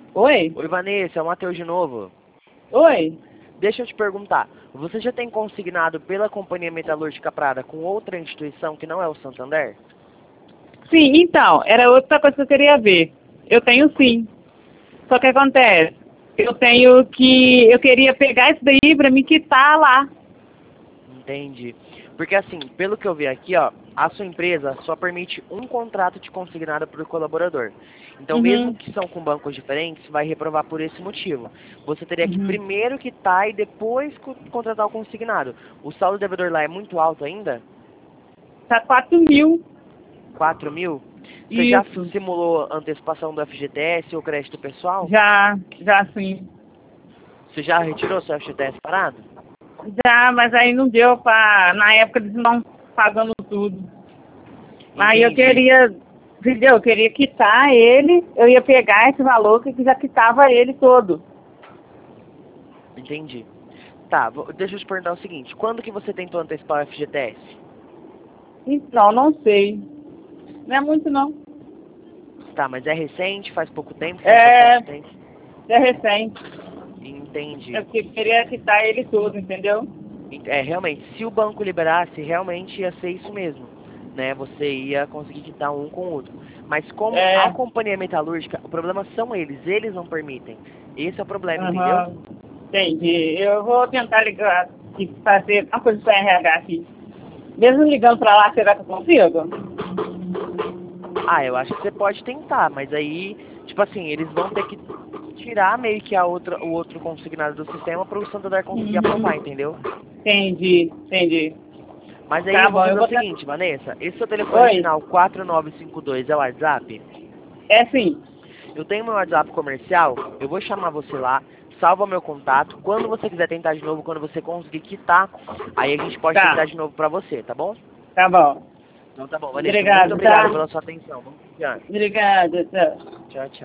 Oi? Oi, Vanessa, é o Matheus de novo. Oi? Deixa eu te perguntar, você já tem consignado pela Companhia Metalúrgica Prada com outra instituição que não é o Santander? Sim, então, era outra coisa que eu queria ver. Eu tenho sim. Só que acontece, eu queria pegar isso daí pra me quitar lá. Entendi. Porque assim, pelo que eu vi aqui, ó, a sua empresa só permite um contrato de consignado por colaborador. Então, mesmo Uhum, que são com bancos diferentes, vai reprovar por esse motivo. Você teria que uhum. primeiro quitar e depois contratar o consignado. O saldo devedor lá é muito alto ainda? Tá 4.000. 4.000? Você já Isso. simulou antecipação do FGTS ou crédito pessoal? Já sim. Você já retirou seu FGTS parado? Já, mas aí não deu pra. Na época eles não pagando tudo. Aí eu Entendi, queria, entendeu? Eu queria quitar ele, eu ia pegar esse valor que já quitava ele todo. entendi. Tá, deixa eu te perguntar o seguinte, quando que você tentou antecipar o FGTS? Então, não sei. Não é muito não. Tá, mas é recente, faz pouco tempo, faz É, bastante tempo? é recente. Entendi. Eu queria quitar ele todo, entendeu? É, realmente, se o banco liberasse, realmente ia ser isso mesmo, né? Você ia conseguir quitar um com o outro. Mas como a É, companhia metalúrgica, o problema são eles não permitem. Esse é o problema, entendeu? aham. Entendi. Eu vou tentar ligar e fazer uma coisa para RH aqui. Mesmo ligando para lá, será que eu consigo? Ah, eu acho que você pode tentar, mas aí, tipo assim, eles vão ter que tirar meio que o outro consignado do sistema para o Santander conseguir aprovar, Uhum. entendeu? Entendi. Mas aí Tá eu vou bom, eu fazer o vou tentar. seguinte, Vanessa, esse seu telefone Oi, final 4952 é o WhatsApp? é sim. Eu tenho meu WhatsApp comercial, eu vou chamar você lá, salva meu contato. Quando você quiser tentar de novo, quando você conseguir quitar, aí a gente pode tentar Tá, de novo pra você, tá bom? tá bom. Então tá bom, Vanessa, muito Obrigado, obrigado tá? pela sua atenção. Vamos confiar. Obrigada, tá. Tchau, tchau.